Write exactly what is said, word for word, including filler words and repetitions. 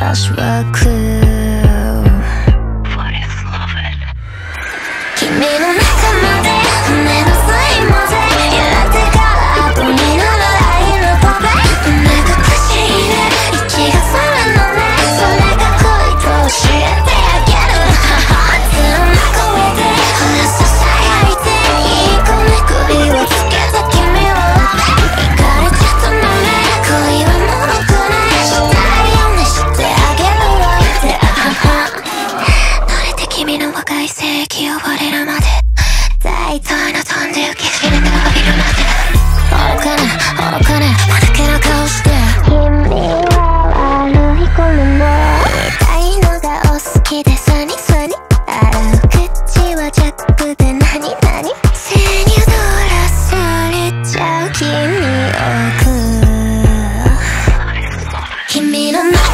私は食う君の中まで目の線までやってから後になる愛の壁目隠しで息がさらのねそれが恋と教えてあげる熱の中で話ささやいていい子に首をつけた君は行かれちゃったのね恋はもろくねしたいよねしてあげるわってあはは慣れて君の若い世紀呼ばれるまで大体の飛んでゆき君が伸びるまで愚かね愚かねまぬけな顔して君は悪い子なの痛いのがお好きでサニサニ洗う口はジャックで何何背に踊らされちゃう君を食う君の中